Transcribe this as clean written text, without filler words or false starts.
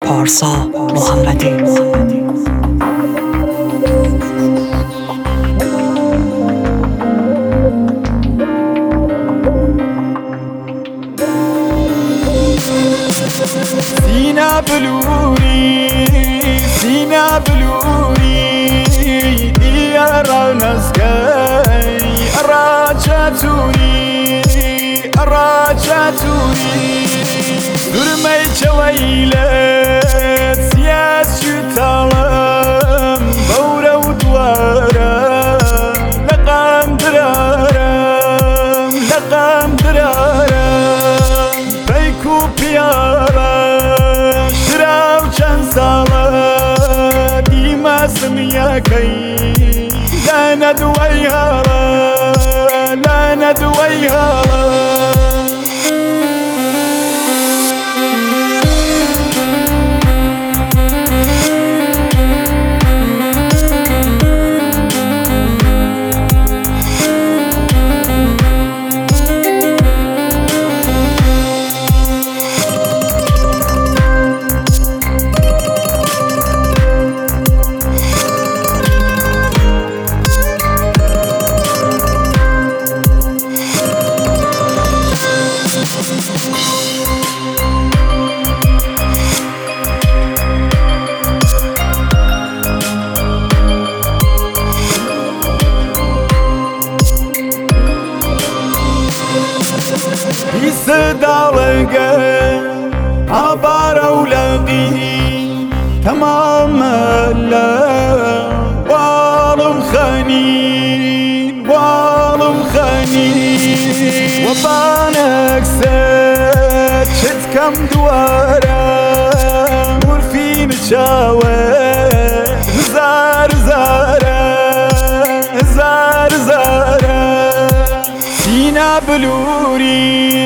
پارسا محمدی. سینا بلوری دیار نسکی اراچاتوری درمی چویلت سیاس شتالم بورا و دوارم لقم درارم بیکو پیارم شراو چند ساله دیماسم یکی لا ندویها صدالقة عبارة ولاقي تمام لا والم خنين وبانك سد شت كم دوارة ورفين شاوة زار سينا بلوري